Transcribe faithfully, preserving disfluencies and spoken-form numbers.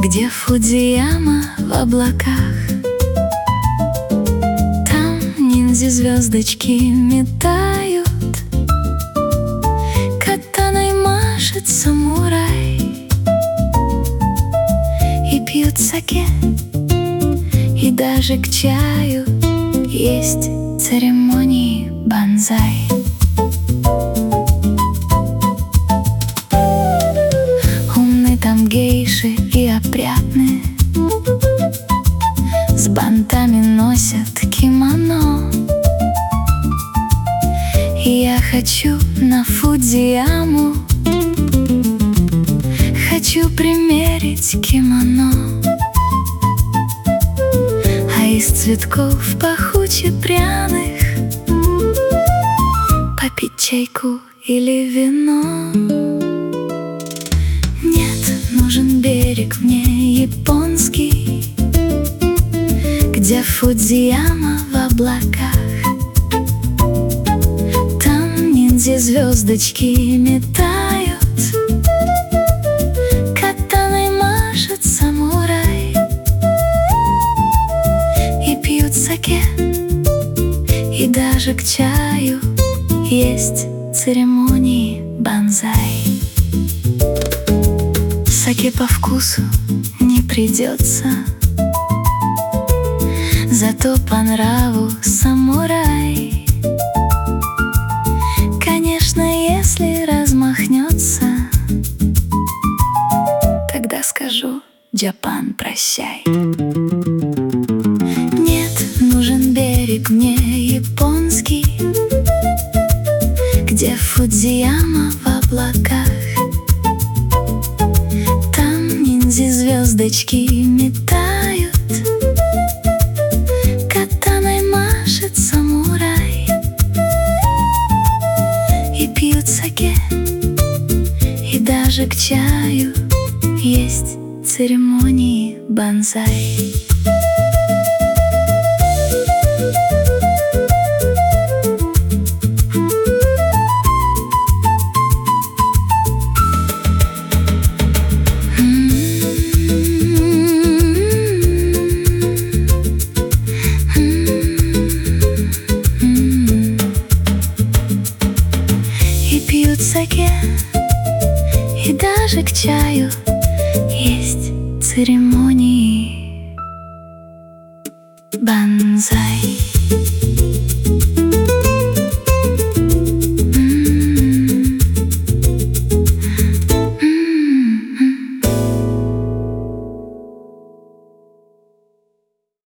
где Фудзияма в облаках. Там ниндзя звездочки метают, катаной машет самурай, и пьют саке, и даже к чаю есть церемонии банзай. Умны там гейши и опрятные, с бантами носят кимоно. И я хочу на Фудзияму, хочу примерить кимоно, а из цветков пахуче пряных попить чайку или вино. Нет, нужен берег мне японский, где Фудзияма в облаках. Там ниндзя звездочки метают, катаной машет самурай, и пьют саке, и даже к чаю есть церемонии банзай. Саке по вкусу не придется, зато по нраву самурай. Конечно, если размахнется, тогда скажу: Джапан, прощай. Нет, нужен берег мне японский, где Фудзияма в облаках. Там ниндзя звездочки метают, катаной машет самурай, и пьют саке, и даже к чаю есть церемонии банзай. Пьют саке, и даже к чаю есть церемонии банзай.